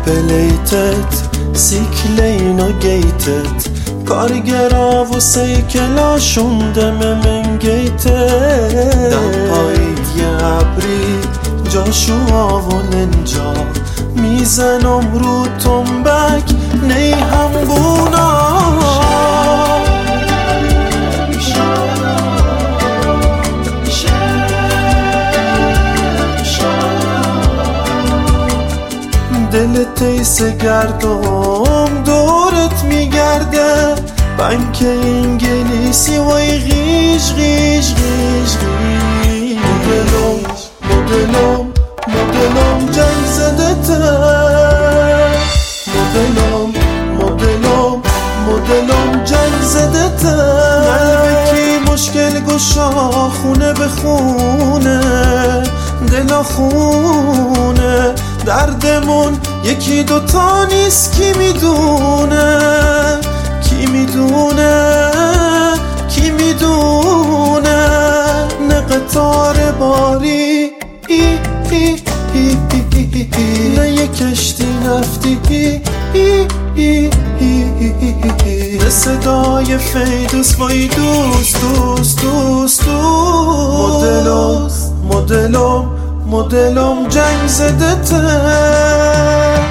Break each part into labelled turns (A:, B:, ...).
A: بلیتت سیکلین و گیتت کارگرا و سیکلاشون دم من گیتت دم پایید یه عبری جاشوا و لنجا میزنم رو تنبک نی همگونا دل تیس گردم دورت میگرده بنک انگلیسی وای غیش غیش غیش غیش مدلم جنگ زده تر مدلم جنگ زده تر قلبکی مشکل گشا خونه به خونه دلا خونه دردمون یکی دوتا نیست کی میدونه نه قطار باری نه یه کشتی نفتی نه صدای فیدوس وای دوست مدلم جنگ زده تر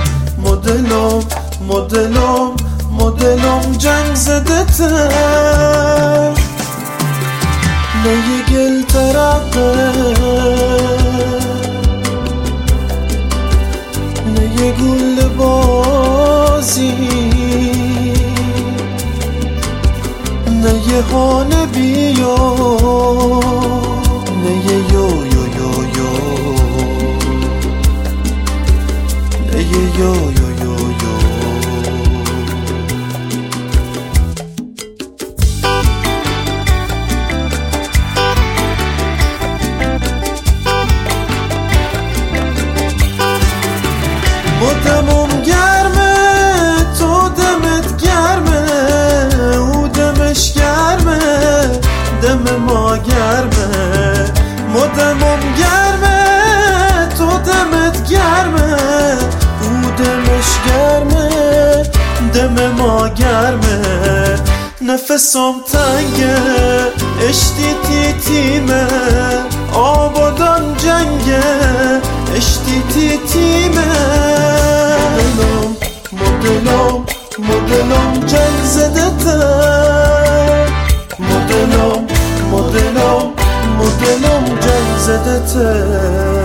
A: مدلم جنگ زده تر نه یه گل ترقه نه یه گل بازی نه یه هانه بیا نه یه یو دمم گرمه تو دمت گرمه او دمش گرمه دم ما گرمه دمم گرمه تو دمت گرمه او دمش گرمه دم ما گرمه نفسم تنگه اشتی تیمه آبادان جنگه اشتی تیمه مدلم جنگ زده تر مدلم جنگ زده تر